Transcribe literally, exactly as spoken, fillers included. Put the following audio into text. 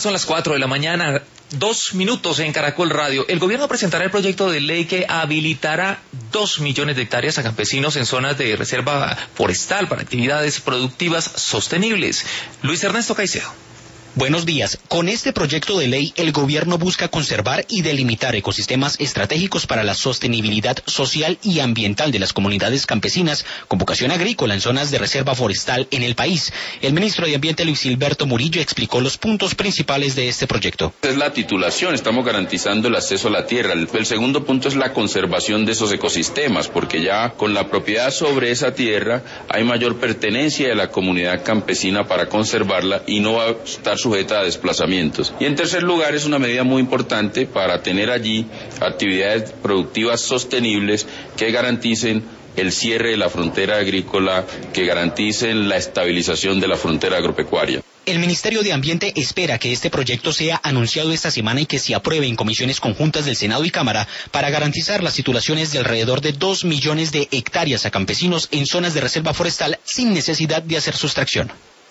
Son las cuatro de la mañana, dos minutos en Caracol Radio. El gobierno presentará el proyecto de ley que habilitará dos millones de hectáreas a campesinos en zonas de reserva forestal para actividades productivas sostenibles. Luis Ernesto Caicedo. Buenos días. Con este proyecto de ley, el gobierno busca conservar y delimitar ecosistemas estratégicos para la sostenibilidad social y ambiental de las comunidades campesinas con vocación agrícola en zonas de reserva forestal en el país. El ministro de Ambiente, Luis Gilberto Murillo, explicó los puntos principales de este proyecto. Es la titulación, estamos garantizando el acceso a la tierra. El, el segundo punto es la conservación de esos ecosistemas, porque ya con la propiedad sobre esa tierra hay mayor pertenencia de la comunidad campesina para conservarla y no va a estar sujeta a desplazamientos. Y en tercer lugar, es una medida muy importante para tener allí actividades productivas sostenibles que garanticen el cierre de la frontera agrícola, que garanticen la estabilización de la frontera agropecuaria. El Ministerio de Ambiente espera que este proyecto sea anunciado esta semana y que se apruebe en comisiones conjuntas del Senado y Cámara para garantizar las titulaciones de alrededor de dos millones de hectáreas a campesinos en zonas de reserva forestal sin necesidad de hacer sustracción.